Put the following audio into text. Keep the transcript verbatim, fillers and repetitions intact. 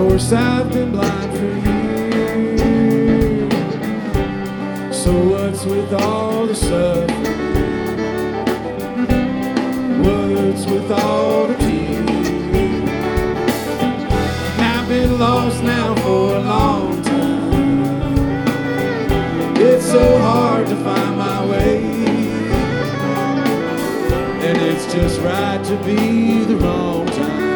course I've been blind for years. So what's with all the suffering? What's with all the tears? And I've been lost now for a long time. It's so hard to find my way, and it's just right to be the wrong time.